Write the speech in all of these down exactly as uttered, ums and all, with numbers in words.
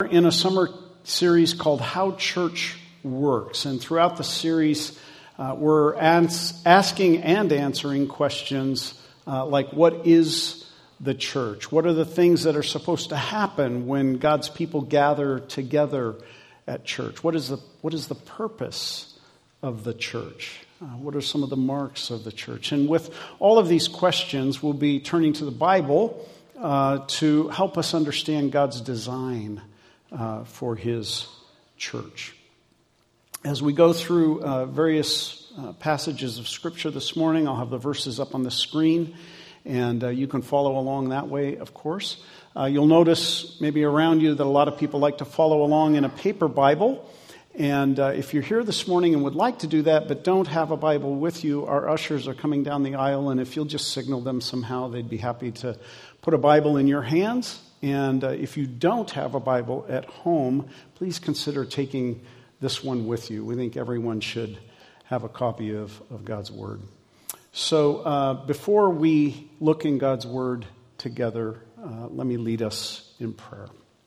In a summer series called How Church Works. And throughout the series, uh, we're ans- asking and answering questions uh, like, what is the church? What are the things that are supposed to happen when God's people gather together at church? What is the, what is the purpose of the church? Uh, what are some of the marks of the church? And with all of these questions, we'll be turning to the Bible uh, to help us understand God's design Uh, for his church. As we go through uh, various uh, passages of Scripture this morning, I'll have the verses up on the screen, and uh, you can follow along that way, of course. Uh, you'll notice maybe around you that a lot of people like to follow along in a paper Bible, and uh, if you're here this morning and would like to do that but don't have a Bible with you, our ushers are coming down the aisle, and if you'll just signal them somehow, they'd be happy to put a Bible in your hands. And uh, if you don't have a Bible at home, please consider taking this one with you. We think everyone should have a copy of, of God's Word. So uh, before we look in God's Word together, uh, let me lead us in prayer.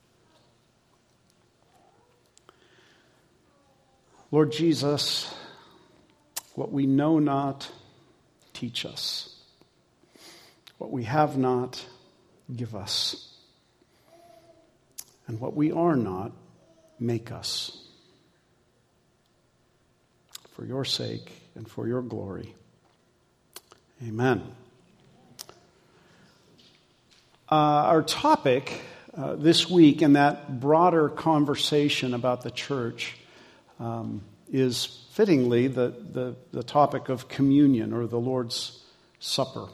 Lord Jesus, what we know not, teach us. What we have not, give us. And what we are not, make us. For your sake and for your glory. Amen. Uh, our topic uh, this week in that broader conversation about the church um, is fittingly the, the, the topic of communion or the Lord's Supper.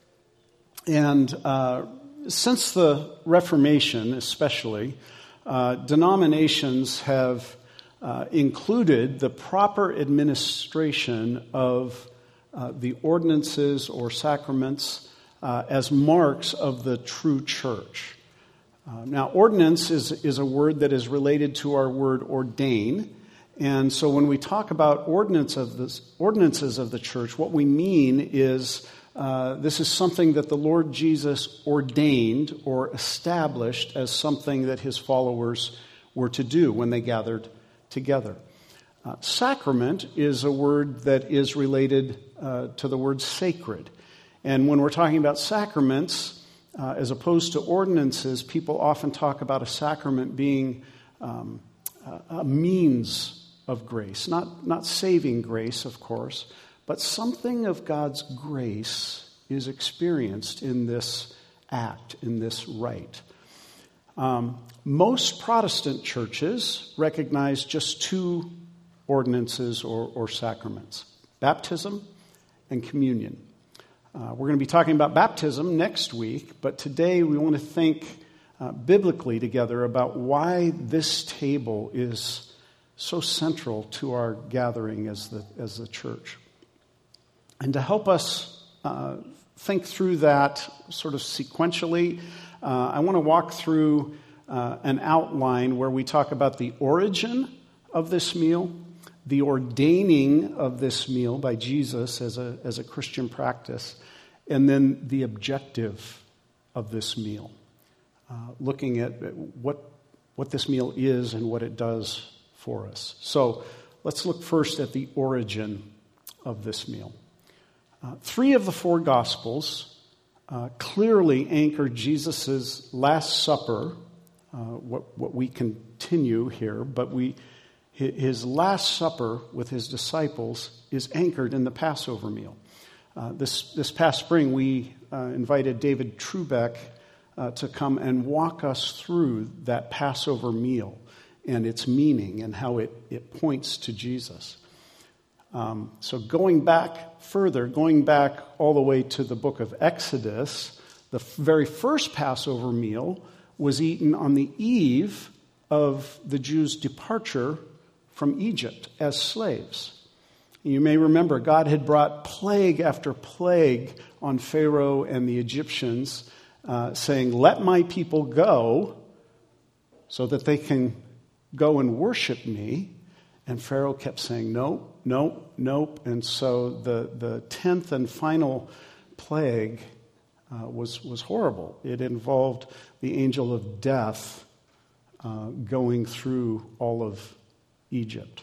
And uh Since the Reformation, especially, uh, denominations have uh, included the proper administration of uh, the ordinances or sacraments uh, as marks of the true church. Uh, now, ordinance is, is a word that is related to our word ordain. And so when we talk about ordinance of this, ordinances of the church, what we mean is Uh, this is something that the Lord Jesus ordained or established as something that his followers were to do when they gathered together. Uh, sacrament is a word that is related uh, to the word sacred. And when we're talking about sacraments, uh, as opposed to ordinances, people often talk about a sacrament being um, a, a means of grace. Not, not saving grace, of course, but something of God's grace is experienced in this act, in this rite. Um, most Protestant churches recognize just two ordinances or, or sacraments, baptism and communion. Uh, we're going to be talking about baptism next week, but today we want to think uh, biblically together about why this table is so central to our gathering as the, as the church. And to help us uh, think through that sort of sequentially, uh, I want to walk through uh, an outline where we talk about the origin of this meal, the ordaining of this meal by Jesus as a, as a Christian practice, and then the objective of this meal, uh, looking at what, what this meal is and what it does for us. So let's look first at the origin of this meal. Uh, three of the four Gospels uh, clearly anchor Jesus' Last Supper, uh, what, what we continue here, but we his Last Supper with his disciples is anchored in the Passover meal. Uh, this, this past spring, we uh, invited David Trubeck uh, to come and walk us through that Passover meal and its meaning and how it, it points to Jesus. Um, so going back further, going back all the way to the book of Exodus, the very first Passover meal was eaten on the eve of the Jews' departure from Egypt as slaves. You may remember God had brought plague after plague on Pharaoh and the Egyptians, uh, saying, "Let my people go so that they can go and worship me." And Pharaoh kept saying, "Nope, nope, nope." And so the, the tenth and final plague uh, was, was horrible. It involved the angel of death uh, going through all of Egypt.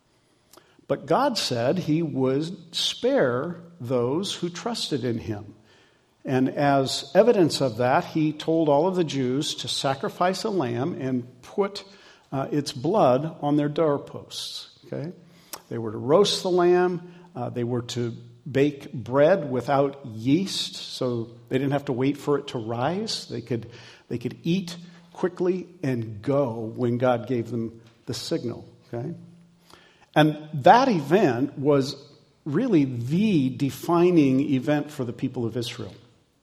But God said he would spare those who trusted in him. And as evidence of that, he told all of the Jews to sacrifice a lamb and put uh, its blood on their doorposts. Okay? They were to roast the lamb. Uh, they were to bake bread without yeast, so they didn't have to wait for it to rise. They could, they could eat quickly and go when God gave them the signal. Okay? And that event was really the defining event for the people of Israel.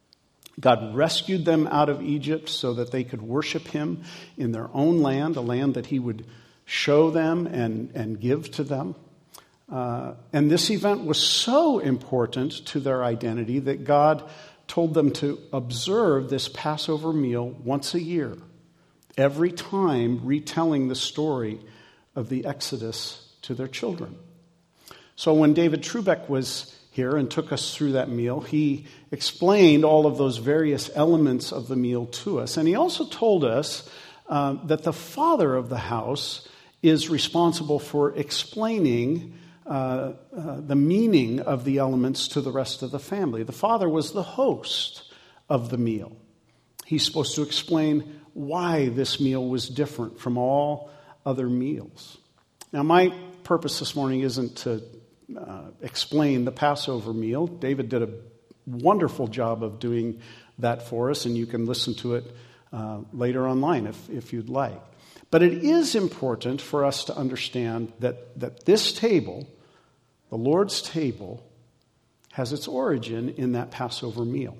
God rescued them out of Egypt so that they could worship him in their own land, a land that he would show them and, and give to them. Uh, and this event was so important to their identity that God told them to observe this Passover meal once a year, every time retelling the story of the Exodus to their children. So when David Trubeck was here and took us through that meal, he explained all of those various elements of the meal to us. And he also told us uh, that the father of the house is responsible for explaining uh, uh, the meaning of the elements to the rest of the family. The father was the host of the meal. He's supposed to explain why this meal was different from all other meals. Now, my purpose this morning isn't to uh, explain the Passover meal. David did a wonderful job of doing that for us, and you can listen to it uh, later online if, if you'd like. But it is important for us to understand that, that this table, the Lord's table, has its origin in that Passover meal.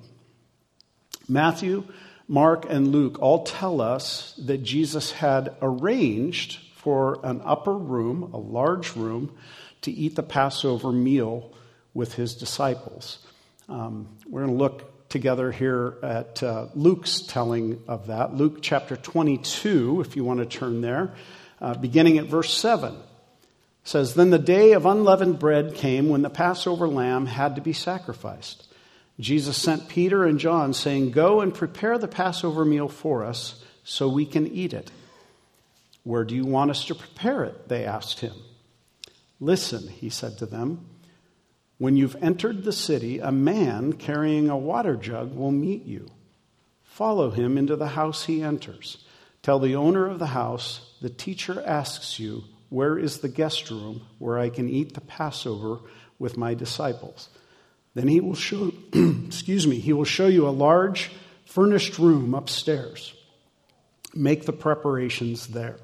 Matthew, Mark, and Luke all tell us that Jesus had arranged for an upper room, a large room, to eat the Passover meal with his disciples. Um, we're going to look together here at uh, Luke's telling of that. Luke chapter twenty-two, if you want to turn there, uh, beginning at verse seven. Says, "Then the day of unleavened bread came when the Passover lamb had to be sacrificed. Jesus sent Peter and John, saying, 'Go and prepare the Passover meal for us so we can eat it.' 'Where do you want us to prepare it?' they asked him. 'Listen,' he said to them, 'when you've entered the city, a man carrying a water jug will meet you. Follow him into the house he enters. Tell the owner of the house, the teacher asks you, where is the guest room where I can eat the Passover with my disciples? Then he will show, excuse me, he will show you a large furnished room upstairs. Make the preparations there.'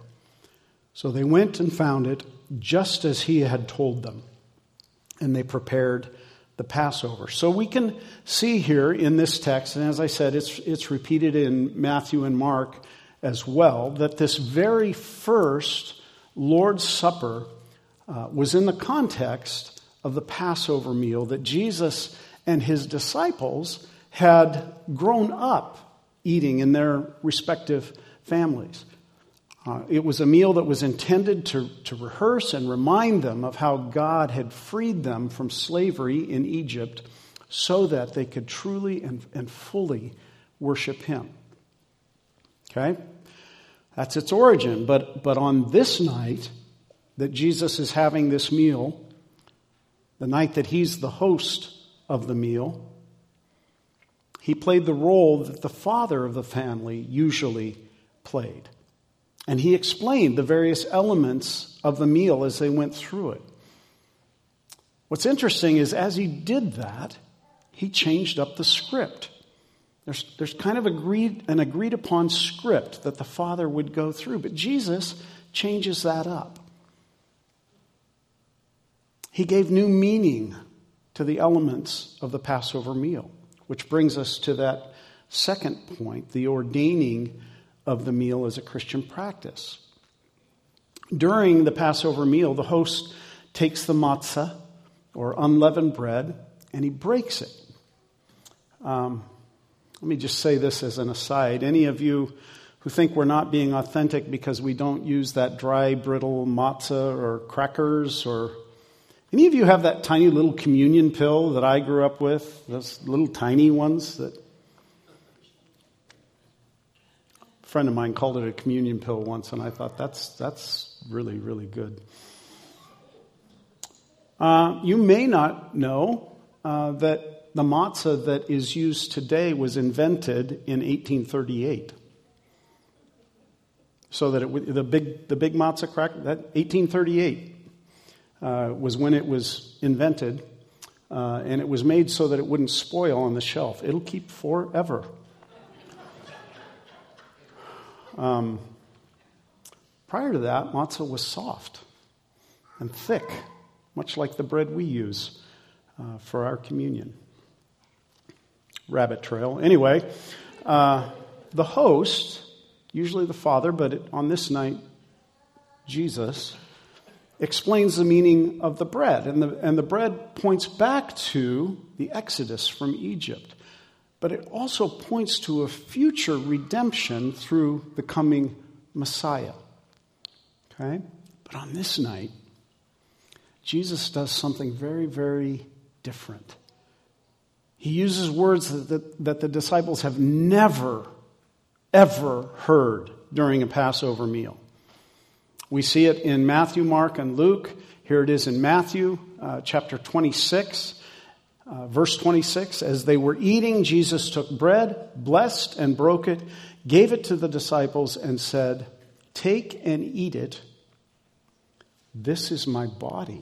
So they went and found it just as he had told them, and they prepared the Passover." So we can see here in this text, and as I said, it's, it's repeated in Matthew and Mark as well, that this very first Lord's Supper uh, was in the context of the Passover meal that Jesus and his disciples had grown up eating in their respective families. Uh, it was a meal that was intended to, to rehearse and remind them of how God had freed them from slavery in Egypt so that they could truly and, and fully worship him. Okay? That's its origin. But, but on this night that Jesus is having this meal, the night that he's the host of the meal, he played the role that the father of the family usually played. And he explained the various elements of the meal as they went through it. What's interesting is as he did that, he changed up the script. There's, there's kind of agreed, an agreed upon script that the Father would go through, but Jesus changes that up. He gave new meaning to the elements of the Passover meal, which brings us to that second point, the ordaining of the meal as a Christian practice. During the Passover meal, the host takes the matzah, or unleavened bread, and he breaks it. Um, let me just say this as an aside. Any of you who think we're not being authentic because we don't use that dry, brittle matzah or crackers, or any of you have that tiny little communion pill that I grew up with, those little tiny ones that friend of mine called it a communion pill once, and I thought that's that's really, really good. Uh, you may not know uh, that the matzah that is used today was invented in eighteen thirty-eight. So that it, the big the big matzah cracker, that eighteen thirty-eight uh, was when it was invented, uh, and it was made so that it wouldn't spoil on the shelf. It'll keep forever. Um, prior to that, matzah was soft and thick, much like the bread we use uh, for our communion. Rabbit trail. Anyway, uh, the host, usually the father, but it, on this night, Jesus, explains the meaning of the bread. And the, and the bread points back to the Exodus from Egypt. But it also points to a future redemption through the coming Messiah. Okay? But on this night, Jesus does something very, very different. He uses words that, that, that the disciples have never, ever heard during a Passover meal. We see it in Matthew, Mark, and Luke. Here it is in Matthew uh, chapter twenty-six. Uh, verse twenty-six, as they were eating, Jesus took bread, blessed and broke it, gave it to the disciples and said, "Take and eat it. This is my body."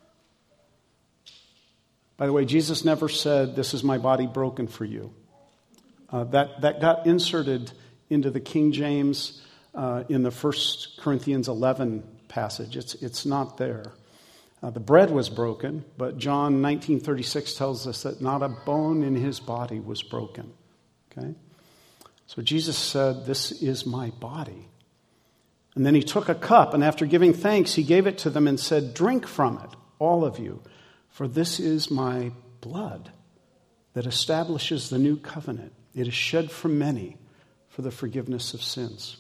By the way, Jesus never said, "This is my body broken for you." Uh, that, that got inserted into the King James uh, in the First Corinthians eleven passage. It's, it's not there. Uh, the bread was broken, but John nineteen thirty-six tells us that not a bone in his body was broken. Okay? So Jesus said, "This is my body." And then he took a cup, and after giving thanks, he gave it to them and said, "Drink from it, all of you, for this is my blood that establishes the new covenant. It is shed for many for the forgiveness of sins."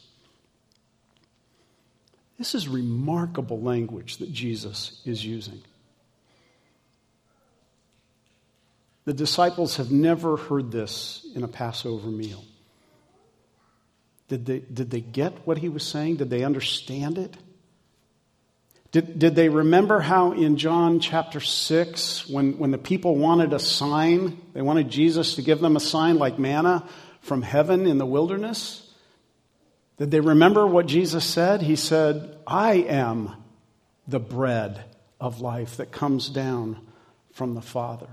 This is remarkable language that Jesus is using. The disciples have never heard this in a Passover meal. Did they, did they get what he was saying? Did they understand it? Did, did they remember how in John chapter six, when, when the people wanted a sign, they wanted Jesus to give them a sign like manna from heaven in the wilderness? Did they remember what Jesus said? He said, "I am the bread of life that comes down from the Father."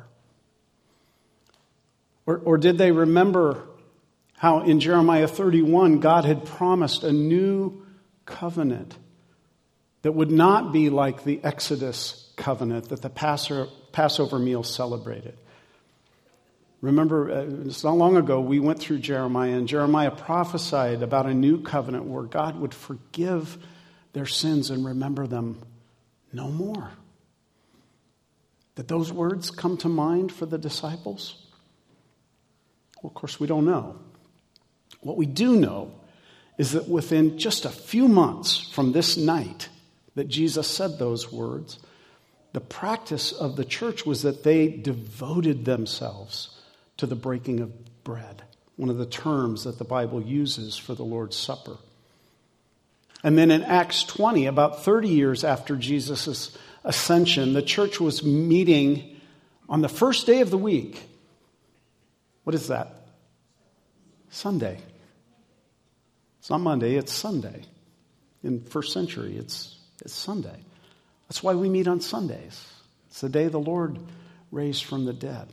Or, or did they remember how in Jeremiah thirty-one, God had promised a new covenant that would not be like the Exodus covenant that the Passover meal celebrated? Remember, it's not long ago, we went through Jeremiah, and Jeremiah prophesied about a new covenant where God would forgive their sins and remember them no more. Did those words come to mind for the disciples? Well, of course, we don't know. What we do know is that within just a few months from this night that Jesus said those words, the practice of the church was that they devoted themselves to the breaking of bread, one of the terms that the Bible uses for the Lord's Supper. And then in Acts twenty, about thirty years after Jesus' ascension, the church was meeting on the first day of the week. What is that? Sunday. It's not Monday, it's Sunday. In first century, it's, it's Sunday. That's why we meet on Sundays. It's the day the Lord raised from the dead.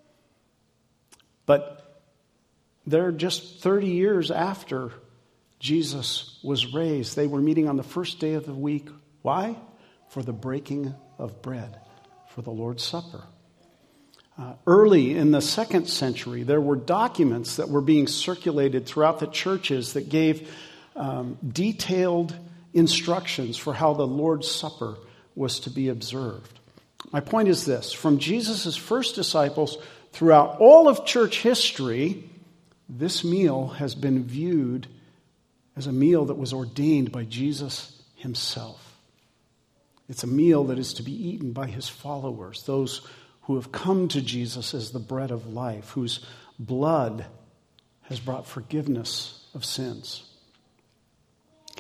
But they're just thirty years after Jesus was raised. They were meeting on the first day of the week. Why? For the breaking of bread, for the Lord's Supper. Uh, early in the second century, there were documents that were being circulated throughout the churches that gave um, detailed instructions for how the Lord's Supper was to be observed. My point is this: from Jesus' first disciples throughout all of church history, this meal has been viewed as a meal that was ordained by Jesus himself. It's a meal that is to be eaten by his followers, those who have come to Jesus as the bread of life, whose blood has brought forgiveness of sins.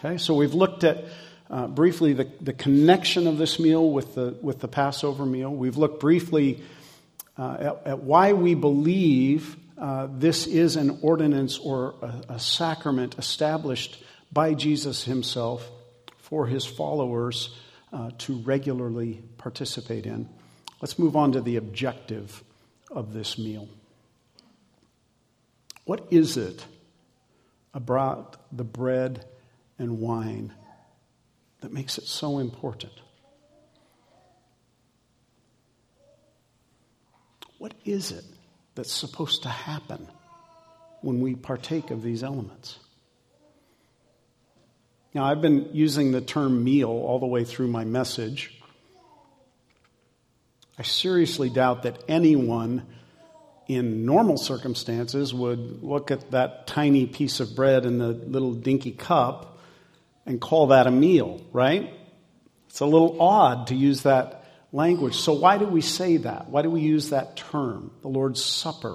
Okay, so we've looked at uh, briefly the, the connection of this meal with the with the Passover meal. We've looked briefly uh, at, at why we believe uh, this is an ordinance or a, a sacrament established by Jesus himself for his followers uh, to regularly participate in. Let's move on to the objective of this meal. What is it about the bread and wine that makes it so important? What is it that's supposed to happen when we partake of these elements? Now, I've been using the term meal all the way through my message. I seriously doubt that anyone in normal circumstances would look at that tiny piece of bread in the little dinky cup and call that a meal, right? It's a little odd to use that language. So why do we say that? Why do we use that term, the Lord's Supper?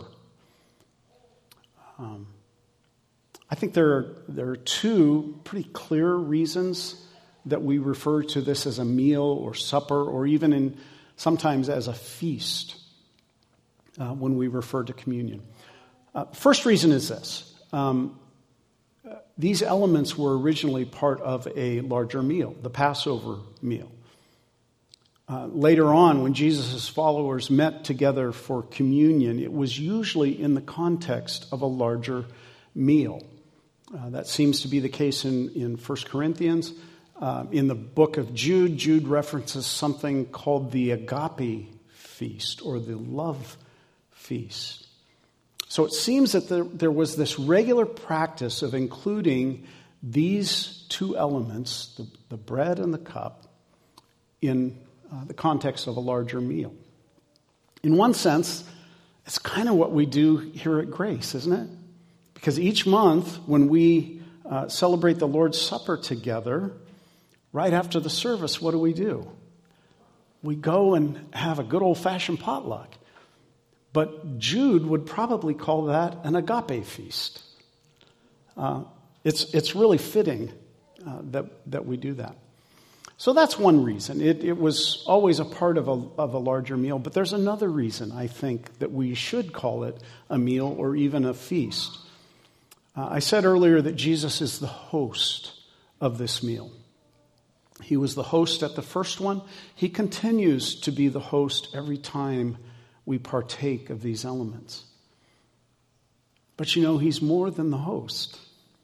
Um, I think there are, there are two pretty clear reasons that we refer to this as a meal or supper, or even in sometimes as a feast uh, when we refer to communion. Uh, first reason is this. Um, these elements were originally part of a larger meal, the Passover meal. Uh, later on, when Jesus' followers met together for communion, it was usually in the context of a larger meal. Uh, that seems to be the case in, in First Corinthians. Uh, in the book of Jude, Jude references something called the agape feast or the love feast. So it seems that there, there was this regular practice of including these two elements, the, the bread and the cup, in uh, the context of a larger meal. In one sense, it's kind of what we do here at Grace, isn't it? Because each month when we uh, celebrate the Lord's Supper together, right after the service, what do we do? We go and have a good old-fashioned potluck. But Jude would probably call that an agape feast. Uh, it's it's really fitting uh, that that we do that. So that's one reason. It, it was always a part of a of a larger meal. But there's another reason, I think, that we should call it a meal or even a feast. Uh, I said earlier that Jesus is the host of this meal. He was the host at the first one. He continues to be the host every time we partake of these elements. But you know, he's more than the host.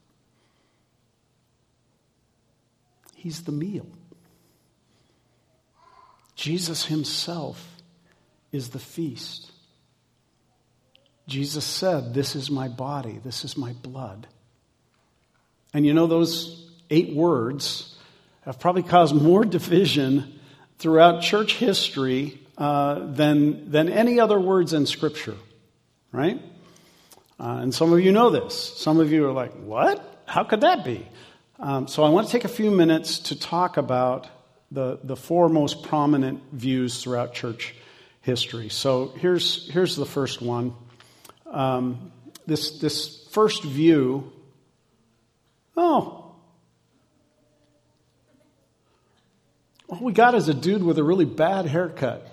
He's the meal. Jesus himself is the feast. Jesus said, "This is my body, this is my blood." And you know, those eight words have probably caused more division throughout church history uh, than, than any other words in Scripture, right? Uh, and some of you know this. Some of you are like, what? How could that be? Um, so I want to take a few minutes to talk about the, the four most prominent views throughout church history. So here's, here's the first one. Um, this, this first view, oh, all we got is a dude with a really bad haircut.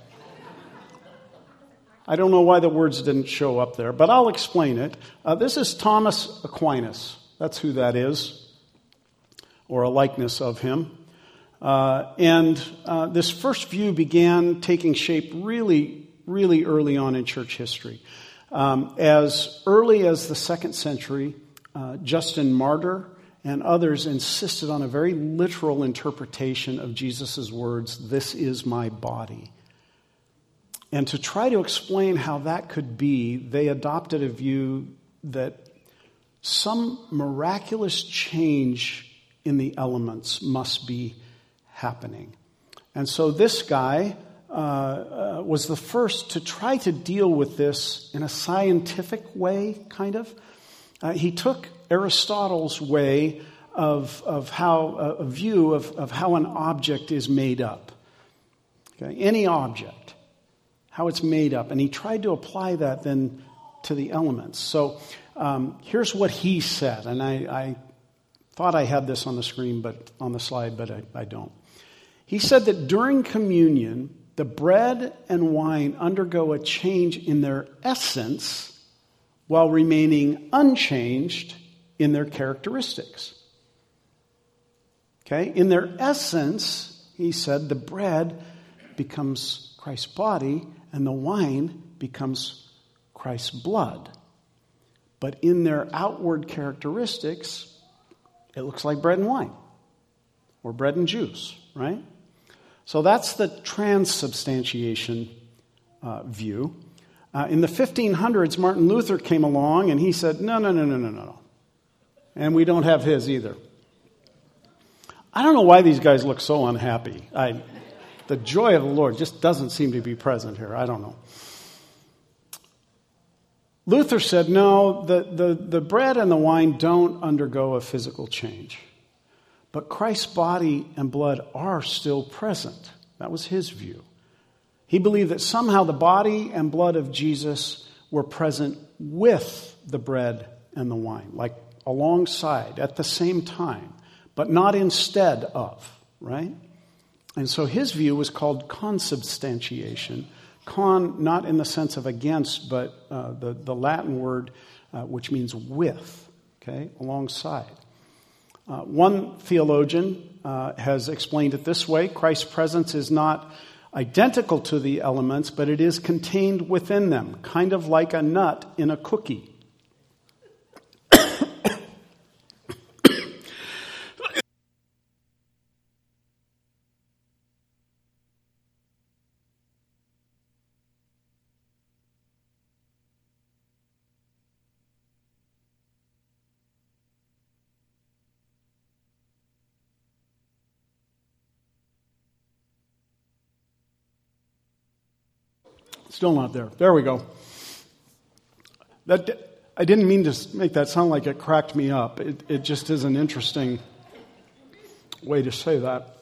I don't know why the words didn't show up there, but I'll explain it. Uh, this is Thomas Aquinas. That's who that is, or a likeness of him. Uh, and uh, this first view began taking shape really, really early on in church history. Um, as early as the second century, uh, Justin Martyr and others insisted on a very literal interpretation of Jesus' words, "This is my body." And to try to explain how that could be, they adopted a view that some miraculous change in the elements must be happening. And so this guy uh, uh, was the first to try to deal with this in a scientific way, kind of. Uh, he took Aristotle's way of of how a view of, of how an object is made up. Okay, any object, how it's made up, and he tried to apply that then to the elements. So um, here's what he said, and I, I thought I had this on the screen, but on the slide, but I, I don't. He said that during communion, the bread and wine undergo a change in their essence while remaining unchanged in their characteristics. Okay? In their essence, he said, the bread becomes Christ's body and the wine becomes Christ's blood. But in their outward characteristics, it looks like bread and wine or bread and juice, right? So that's the transubstantiation uh, view. Uh, in the fifteen hundreds, Martin Luther came along and he said, no, no, no, no, no, no. And we don't have his either. I don't know why these guys look so unhappy. I, the joy of the Lord just doesn't seem to be present here. I don't know. Luther said, no, the, the, the bread and the wine don't undergo a physical change. But Christ's body and blood are still present. That was his view. He believed that somehow the body and blood of Jesus were present with the bread and the wine, like alongside, at the same time, but not instead of, right? And so his view was called consubstantiation. Con, not in the sense of against, but uh, the, the Latin word uh, which means with, okay, alongside. Uh, one theologian uh, has explained it this way: Christ's presence is not identical to the elements, but it is contained within them, kind of like a nut in a cookie. Still not there. There we go. That I didn't mean to make that sound like it cracked me up. It, it just is an interesting way to say that.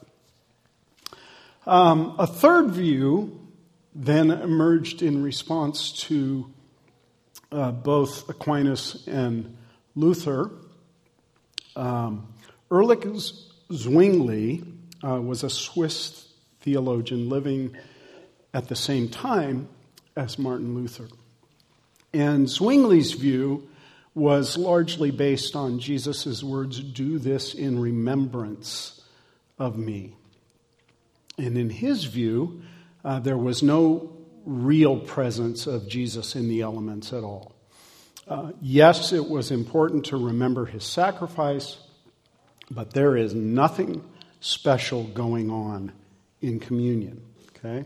Um, a third view then emerged in response to uh, both Aquinas and Luther. Um, Ulrich Zwingli uh, was a Swiss theologian living at the same time as Martin Luther. And Zwingli's view was largely based on Jesus' words, "Do this in remembrance of me." And in his view, uh, there was no real presence of Jesus in the elements at all. Uh, yes, it was important to remember his sacrifice, but there is nothing special going on in communion, okay?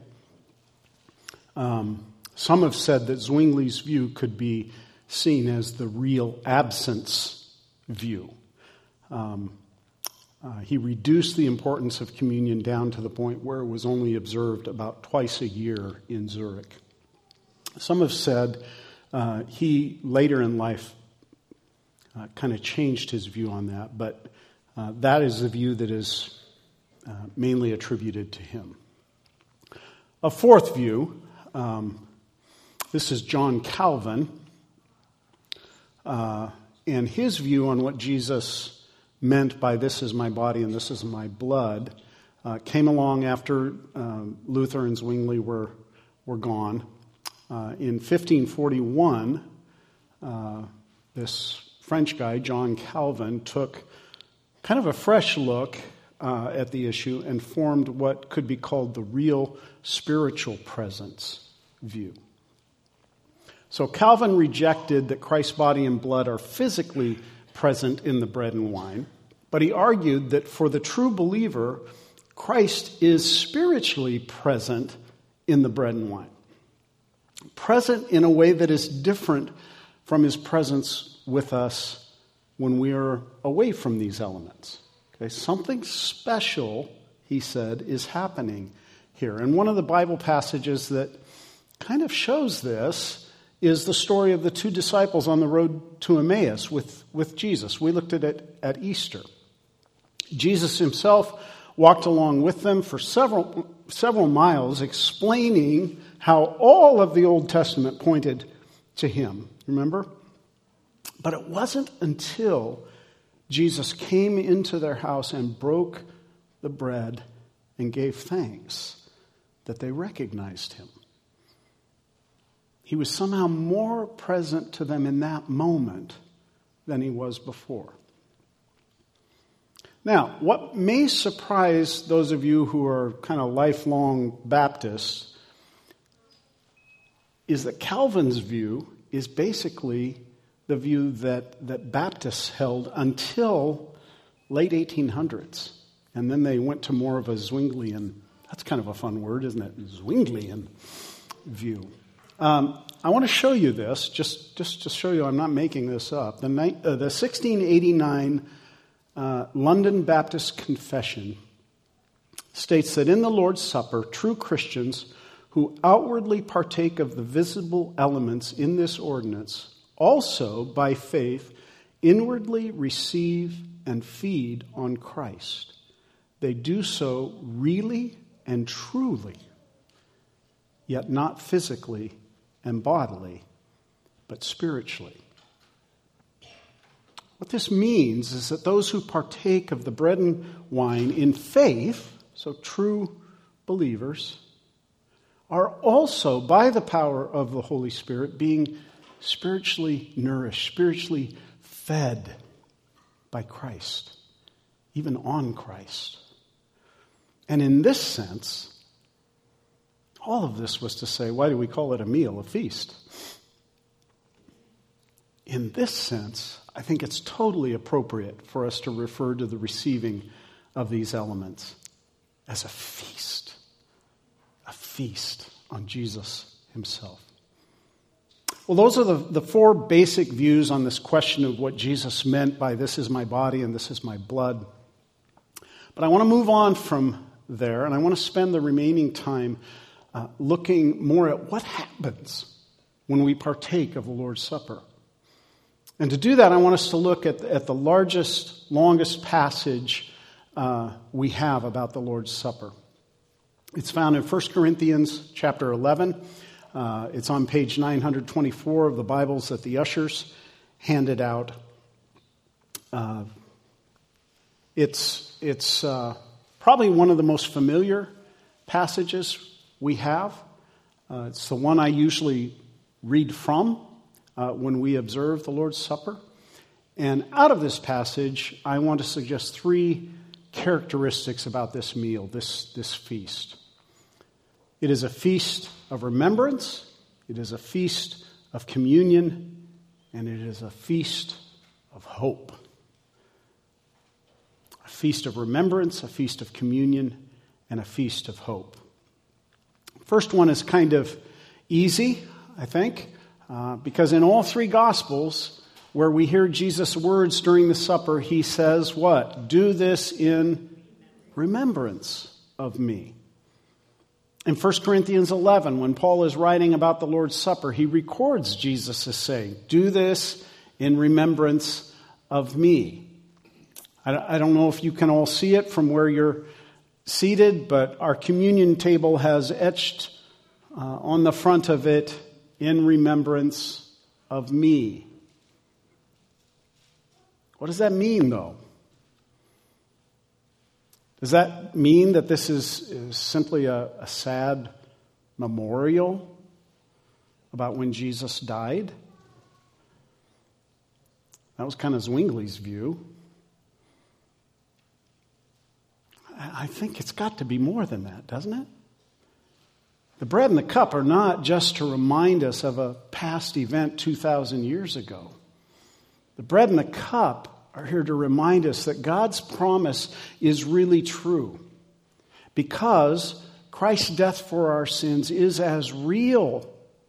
Um, some have said that Zwingli's view could be seen as the real absence view. Um, uh, he reduced the importance of communion down to the point where it was only observed about twice a year in Zurich. Some have said uh, he, later in life, uh, kind of changed his view on that, but uh, that is the view that is uh, mainly attributed to him. A fourth view, Um, this is John Calvin, uh, and his view on what Jesus meant by "this is my body and this is my blood" uh, came along after um, Luther and Zwingli were were gone. Uh, in fifteen forty-one, uh, this French guy, John Calvin, took kind of a fresh look uh, at the issue and formed what could be called the real spiritual presence view. So Calvin rejected that Christ's body and blood are physically present in the bread and wine, but he argued that for the true believer, Christ is spiritually present in the bread and wine. Present in a way that is different from his presence with us when we are away from these elements. Okay, something special, he said, is happening here. And one of the Bible passages that kind of shows this is the story of the two disciples on the road to Emmaus with, with Jesus. We looked at it at Easter. Jesus himself walked along with them for several, several miles, explaining how all of the Old Testament pointed to him. Remember? But it wasn't until Jesus came into their house and broke the bread and gave thanks, that they recognized him. He was somehow more present to them in that moment than he was before. Now, what may surprise those of you who are kind of lifelong Baptists is that Calvin's view is basically the view that, that Baptists held until late eighteen hundreds. And then they went to more of a Zwinglian, that's kind of a fun word, isn't it? Zwinglian view. Um, I want to show you this, just, just to show you I'm not making this up. The, ni- uh, the sixteen eighty-nine uh, London Baptist Confession states that in the Lord's Supper, true Christians who outwardly partake of the visible elements in this ordinance also, by faith, inwardly receive and feed on Christ. They do so really and truly, yet not physically and bodily, but spiritually. What this means is that those who partake of the bread and wine in faith, so true believers, are also, by the power of the Holy Spirit, being spiritually nourished, spiritually fed by Christ, even on Christ. And in this sense, all of this was to say, why do we call it a meal, a feast? In this sense, I think it's totally appropriate for us to refer to the receiving of these elements as a feast, a feast on Jesus himself. Well, those are the, the four basic views on this question of what Jesus meant by this is my body and this is my blood. But I want to move on from there, and I want to spend the remaining time uh, looking more at what happens when we partake of the Lord's Supper. And to do that, I want us to look at, at the largest, longest passage uh, we have about the Lord's Supper. It's found in First Corinthians chapter eleven. Uh, it's on page nine hundred twenty-four of the Bibles that the ushers handed out. Uh, it's it's uh, probably one of the most familiar passages we have. Uh, it's the one I usually read from uh, when we observe the Lord's Supper. And out of this passage, I want to suggest three characteristics about this meal, this, this feast. It is a feast of remembrance, it is a feast of communion, and it is a feast of hope. A feast of remembrance, a feast of communion, and a feast of hope. First one is kind of easy, I think, uh, because in all three Gospels, where we hear Jesus' words during the supper, he says what? Do this in remembrance of me. In First Corinthians eleven, when Paul is writing about the Lord's Supper, he records Jesus as saying, do this in remembrance of me. I don't know if you can all see it from where you're seated, but our communion table has etched uh, on the front of it, in remembrance of me. What does that mean, though? Does that mean that this is, is simply a, a sad memorial about when Jesus died? That was kind of Zwingli's view. I think it's got to be more than that, doesn't it? The bread and the cup are not just to remind us of a past event two thousand years ago. The bread and the cup are here to remind us that God's promise is really true, because Christ's death for our sins is as real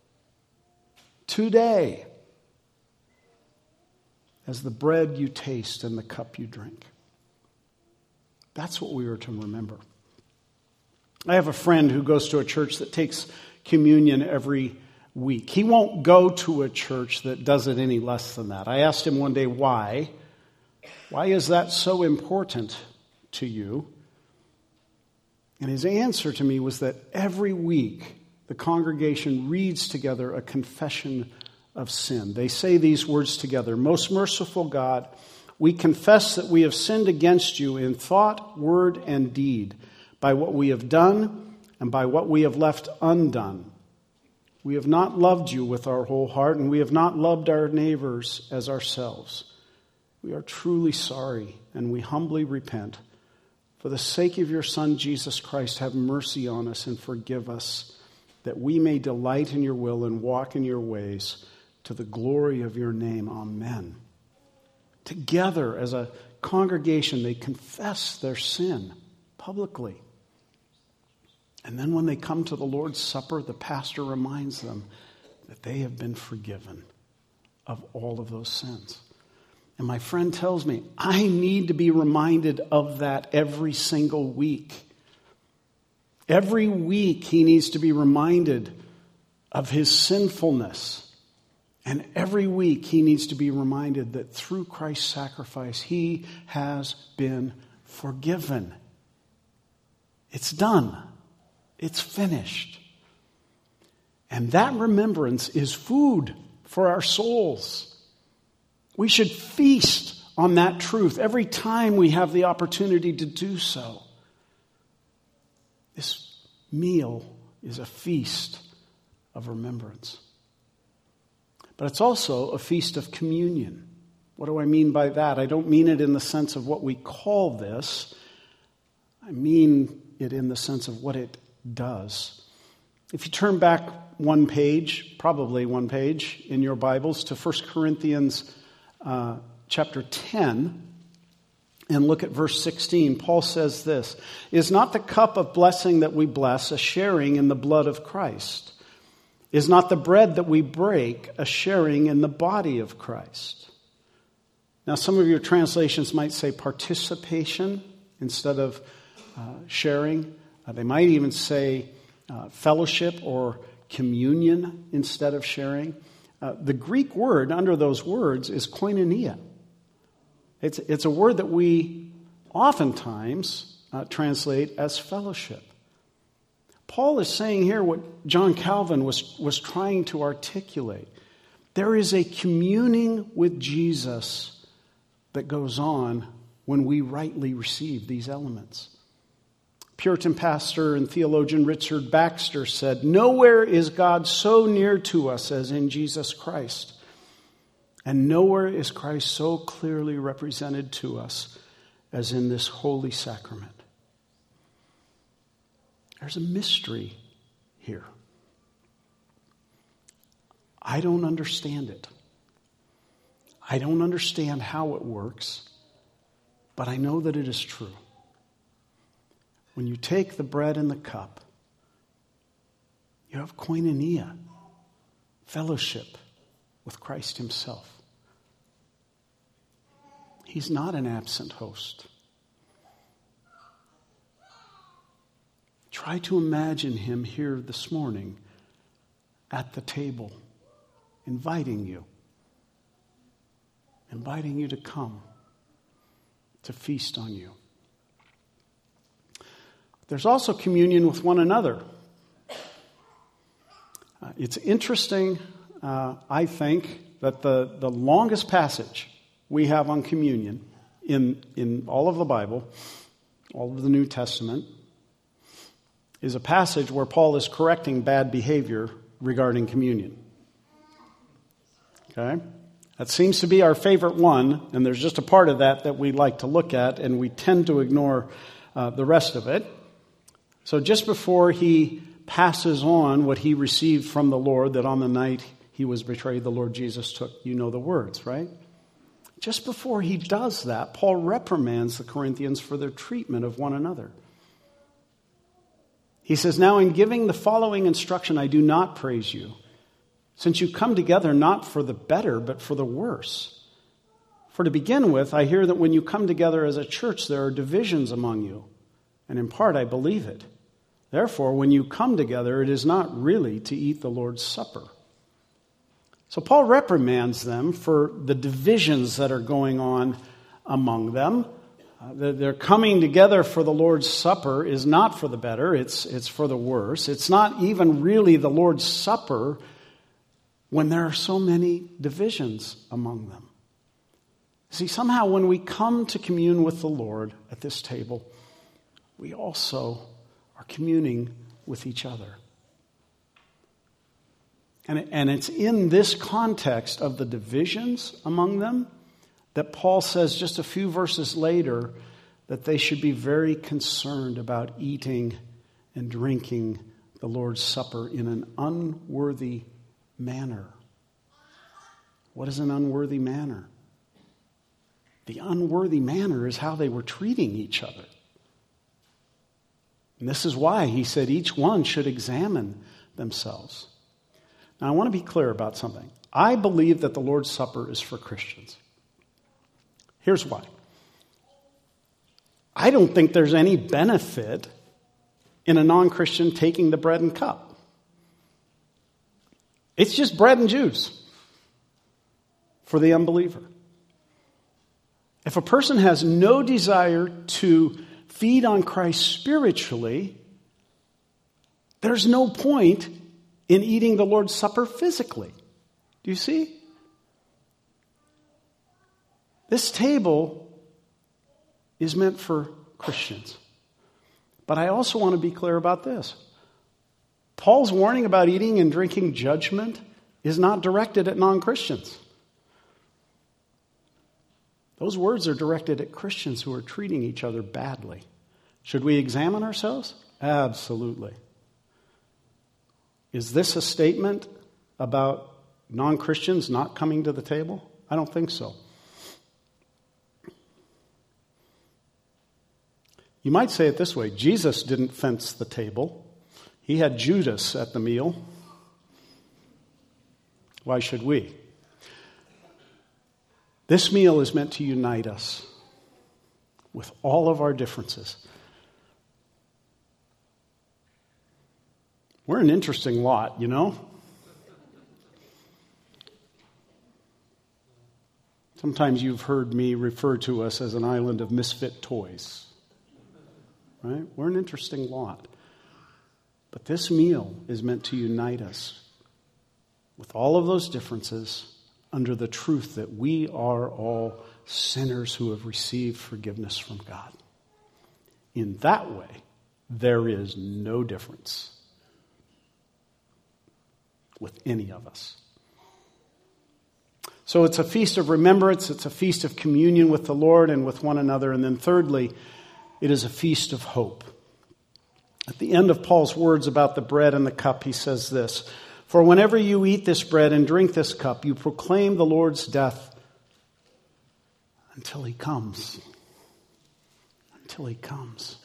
today as the bread you taste and the cup you drink. That's what we are to remember. I have a friend who goes to a church that takes communion every week. He won't go to a church that does it any less than that. I asked him one day why. Why is that so important to you? And his answer to me was that every week the congregation reads together a confession of sin. They say these words together: Most merciful God, We confess that we have sinned against you in thought, word, and deed, by what we have done and by what we have left undone. We have not loved you with our whole heart, and we have not loved our neighbors as ourselves. We are truly sorry, and we humbly repent. For the sake of your Son, Jesus Christ, have mercy on us and forgive us, that we may delight in your will and walk in your ways, to the glory of your name. Amen. Together as a congregation, they confess their sin publicly. And then when they come to the Lord's Supper, the pastor reminds them that they have been forgiven of all of those sins. And my friend tells me, I need to be reminded of that every single week. Every week he needs to be reminded of his sinfulness. And every week he needs to be reminded that through Christ's sacrifice, he has been forgiven. It's done. It's finished. And that remembrance is food for our souls. We should feast on that truth every time we have the opportunity to do so. This meal is a feast of remembrance. But it's also a feast of communion. What do I mean by that? I don't mean it in the sense of what we call this. I mean it in the sense of what it does. If you turn back one page, probably one page in your Bibles, to First Corinthians uh, chapter ten, and look at verse sixteen, Paul says this, "Is not the cup of blessing that we bless a sharing in the blood of Christ? Is not the bread that we break a sharing in the body of Christ?" Now, some of your translations might say participation instead of uh, sharing. Uh, they might even say uh, fellowship or communion instead of sharing. Uh, the Greek word under those words is koinonia. It's, it's a word that we oftentimes uh, translate as fellowship. Paul is saying here what John Calvin was, was trying to articulate. There is a communing with Jesus that goes on when we rightly receive these elements. Puritan pastor and theologian Richard Baxter said, "Nowhere is God so near to us as in Jesus Christ, and nowhere is Christ so clearly represented to us as in this holy sacrament." There's a mystery here. I don't understand it. I don't understand how it works, but I know that it is true. When you take the bread and the cup, you have koinonia, fellowship with Christ himself. He's not an absent host. Try to imagine him here this morning at the table, inviting you, inviting you to come to feast on you. There's also communion with one another. Uh, it's interesting, uh, I think, that the, the longest passage we have on communion in, in all of the Bible, all of the New Testament, is a passage where Paul is correcting bad behavior regarding communion. Okay? That seems to be our favorite one, and there's just a part of that that we like to look at, and we tend to ignore uh, the rest of it. So just before he passes on what he received from the Lord, that on the night he was betrayed, the Lord Jesus took, you know the words, right? Just before he does that, Paul reprimands the Corinthians for their treatment of one another. He says, "Now in giving the following instruction, I do not praise you, since you come together not for the better, but for the worse. For to begin with, I hear that when you come together as a church, there are divisions among you. And in part, I believe it. Therefore, when you come together, it is not really to eat the Lord's Supper." So Paul reprimands them for the divisions that are going on among them. Uh, they're coming together for the Lord's Supper is not for the better, it's, it's for the worse. It's not even really the Lord's Supper when there are so many divisions among them. See, somehow when we come to commune with the Lord at this table, we also are communing with each other. And, and it's in this context of the divisions among them that Paul says just a few verses later that they should be very concerned about eating and drinking the Lord's Supper in an unworthy manner. What is an unworthy manner? The unworthy manner is how they were treating each other. And this is why he said each one should examine themselves. Now, I want to be clear about something. I believe that the Lord's Supper is for Christians. Here's why. I don't think there's any benefit in a non-Christian taking the bread and cup. It's just bread and juice for the unbeliever. If a person has no desire to feed on Christ spiritually, there's no point in eating the Lord's Supper physically. Do you see? This table is meant for Christians. But I also want to be clear about this. Paul's warning about eating and drinking judgment is not directed at non-Christians. Those words are directed at Christians who are treating each other badly. Should we examine ourselves? Absolutely. Is this a statement about non-Christians not coming to the table? I don't think so. You might say it this way. Jesus didn't fence the table. He had Judas at the meal. Why should we? This meal is meant to unite us with all of our differences. We're an interesting lot, you know? Sometimes you've heard me refer to us as an island of misfit toys. Right? We're an interesting lot. But this meal is meant to unite us with all of those differences under the truth that we are all sinners who have received forgiveness from God. In that way, there is no difference with any of us. So it's a feast of remembrance, it's a feast of communion with the Lord and with one another, and then thirdly, it is a feast of hope. At the end of Paul's words about the bread and the cup, he says this, "For whenever you eat this bread and drink this cup, you proclaim the Lord's death until he comes." Until he comes.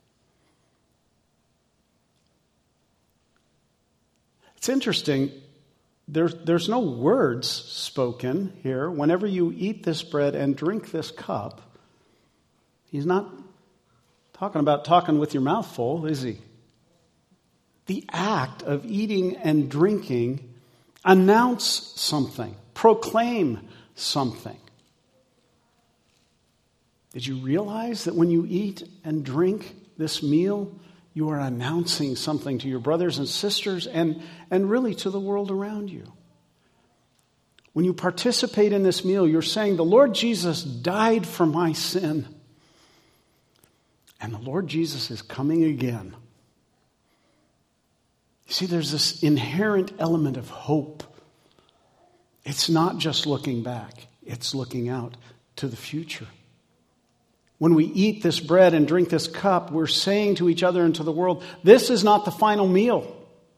It's interesting. There's, there's no words spoken here. Whenever you eat this bread and drink this cup, he's not talking about talking with your mouth full, is he? The act of eating and drinking announce something, proclaim something. Did you realize that when you eat and drink this meal, you are announcing something to your brothers and sisters and, and really to the world around you? When you participate in this meal, you're saying, the Lord Jesus died for my sin. And the Lord Jesus is coming again. You see, there's this inherent element of hope. It's not just looking back. It's looking out to the future. When we eat this bread and drink this cup, we're saying to each other and to the world, this is not the final meal.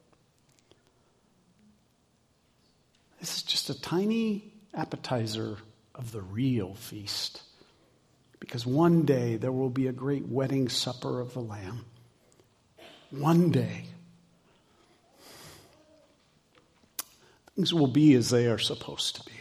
This is just a tiny appetizer of the real feast. Because one day there will be a great wedding supper of the Lamb. One day. Things will be as they are supposed to be.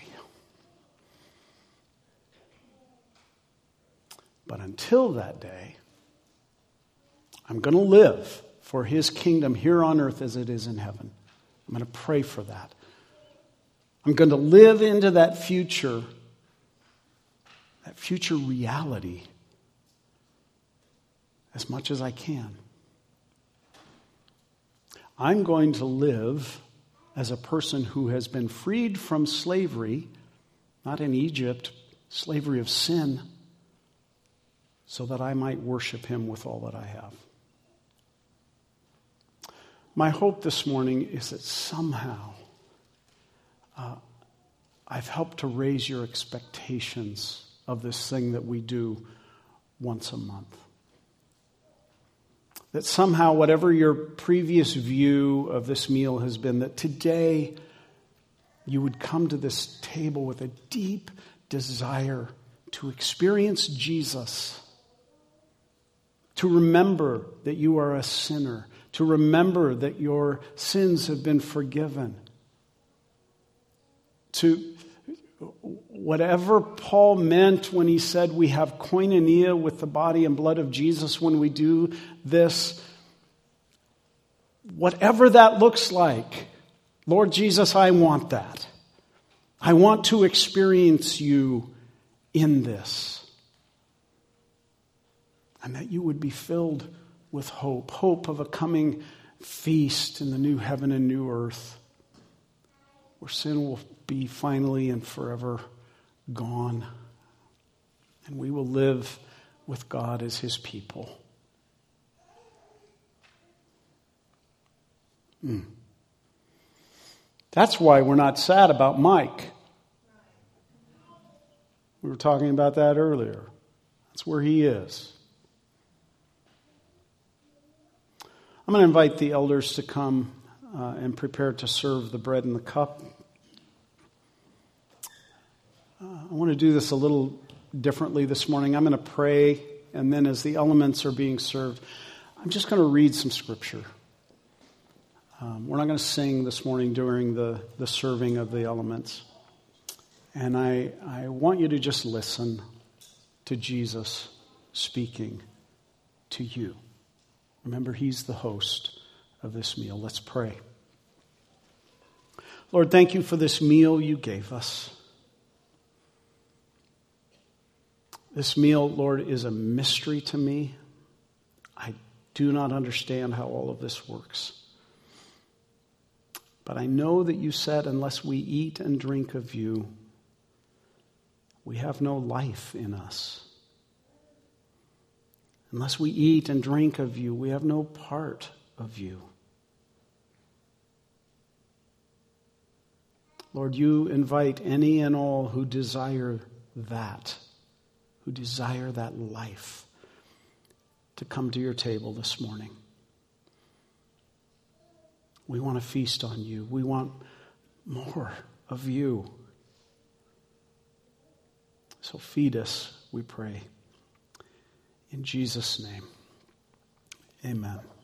But until that day, I'm going to live for his kingdom here on earth as it is in heaven. I'm going to pray for that. I'm going to live into that future that future reality as much as I can. I'm going to live as a person who has been freed from slavery, not in Egypt, slavery of sin, so that I might worship him with all that I have. My hope this morning is that somehow uh, I've helped to raise your expectations of this thing that we do once a month. That somehow, whatever your previous view of this meal has been, that today you would come to this table with a deep desire to experience Jesus, to remember that you are a sinner, to remember that your sins have been forgiven, to whatever Paul meant when he said we have koinonia with the body and blood of Jesus when we do this, whatever that looks like, Lord Jesus, I want that. I want to experience you in this. And that you would be filled with hope, hope of a coming feast in the new heaven and new earth, where sin will be finally and forever gone, and we will live with God as his people. Mm. That's why we're not sad about Mike. We were talking about that earlier. That's where he is. I'm going to invite the elders to come uh, and prepare to serve the bread and the cup. Uh, I want to do this a little differently this morning. I'm going to pray, and then as the elements are being served, I'm just going to read some scripture. Um, we're not going to sing this morning during the, the serving of the elements. And I, I want you to just listen to Jesus speaking to you. Remember, he's the host of this meal. Let's pray. Lord, thank you for this meal you gave us. This meal, Lord, is a mystery to me. I do not understand how all of this works. But I know that you said, unless we eat and drink of you, we have no life in us. Unless we eat and drink of you, we have no part of you. Lord, you invite any and all who desire that, who desire that life, to come to your table this morning. We want to feast on you. We want more of you. So feed us, we pray. In Jesus' name, amen.